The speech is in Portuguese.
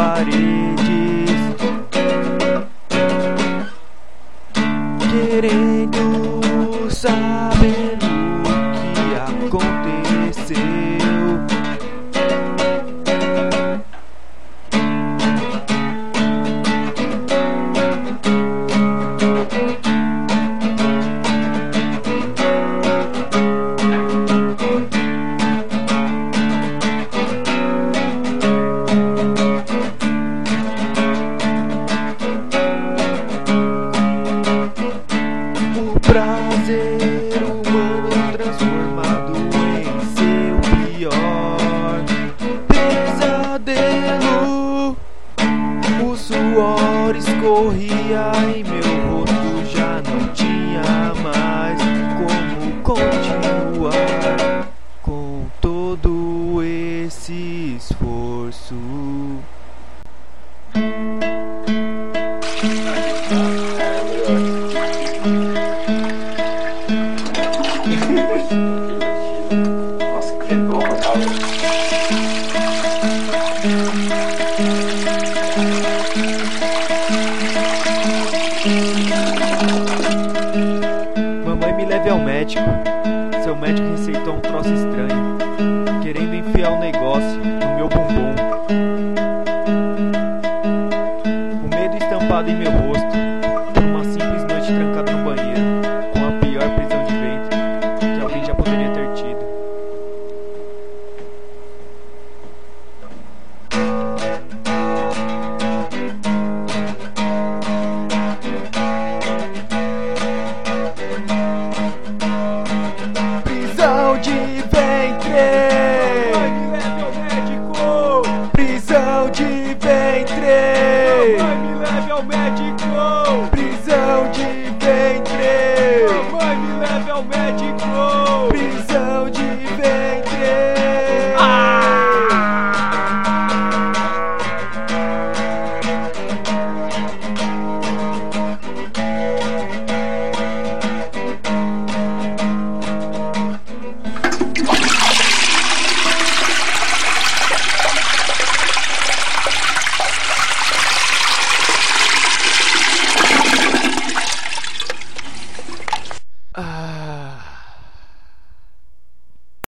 paredes, querendo saber o que aconteceu. Prazer humano transformado em seu pior pesadelo. O suor escorria e meu rosto já não tinha mais como continuar com todo esse esforço. Nossa, que bom, cara. Mamãe, me leve ao médico. Seu médico receitou um troço estranho, querendo enfiar um negócio no meu bumbum. O medo estampado em meu rosto.